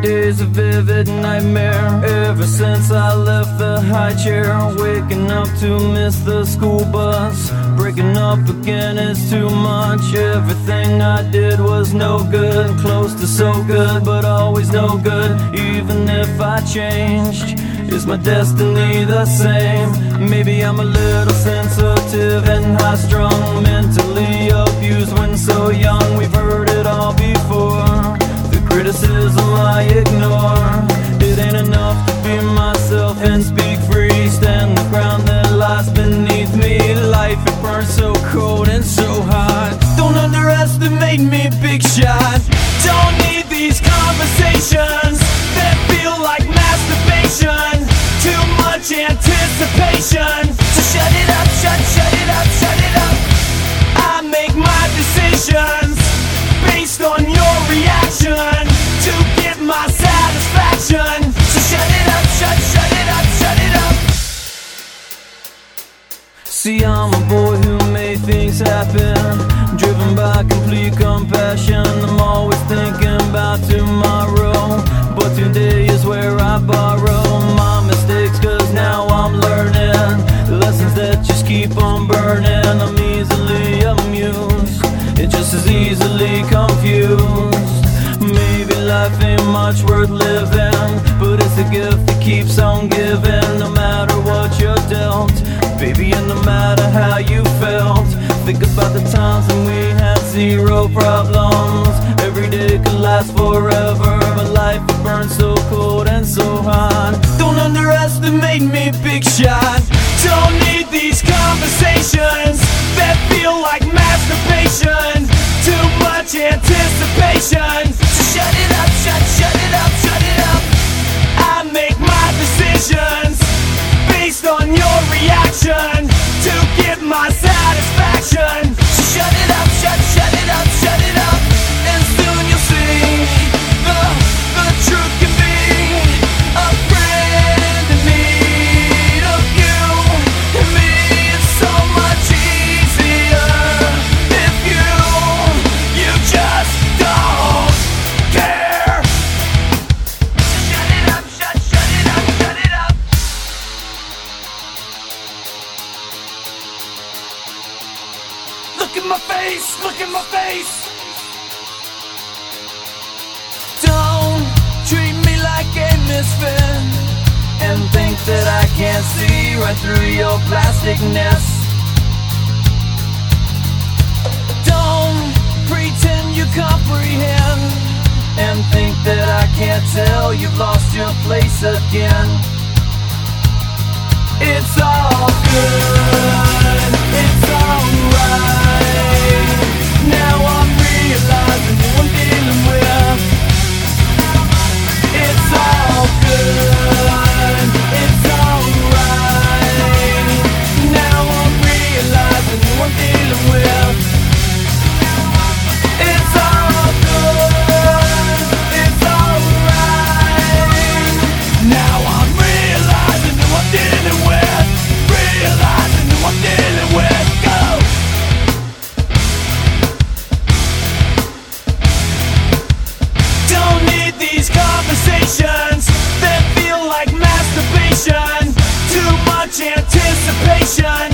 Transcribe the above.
day's a vivid nightmare. Ever since I left the high chair, waking up to miss the school bus. Breaking up again is too much. Everything I did was no good. Close to so good, but always no good. Even if I changed, is my destiny the same? Maybe I'm a little sensitive and high-strung, mentally abused when so young. We've heard it all before. The criticism I ignore. It ain't enough to be myself and speak free. Stand the ground that lies beneath me. Life, it burns so cold and so hot. Don't underestimate me, big shot. Don't need these conversations that feel like masturbation. Too much anticipation. So shut it up, shut it up, shut it up. I make my decisions based on your reaction to get my satisfaction. So shut it up, shut it up, shut it up. See, I'm a boy who made things happen, driven by complete compassion. I'm always thinking about tomorrow, but today is where I borrow my mistakes, cause now I'm learning lessons that just keep on burning. I'm easily amused, it just as easily confused. Maybe life ain't much worth living, but it's a gift that keeps on giving. No matter what you're dealt, baby, and no matter how you felt. Think about the times when we had zero problems. Every day could last forever, but life it burns so cold and so hot. Don't underestimate me, big shot. Don't need these conversations that feel like masturbation. Too much anticipation. So shut it up, shut it up, shut it up. I make my decisions based on your reaction to get my satisfaction. So shut it up, shut it up, shut it up. And soon you'll see the truth can be a friend in need of you and me. It's so much easier if you just don't care. So shut it up, shut it up, shut it up. Look at my face, look at my face. Don't treat me like a misfit and think that I can't see right through your plasticness. Don't pretend you comprehend and think that I can't tell you've lost your place again. It's all good, it's alright. Now I'm realizing who I'm dealing with. It's all good, it's alright. Now I'm realizing who I'm dealing with. It's all good, it's alright. Now I'm realizing who I'm dealing with. Realizing who I'm dealing with. Go! Don't need these conversations that feel like masturbation. Too much anticipation.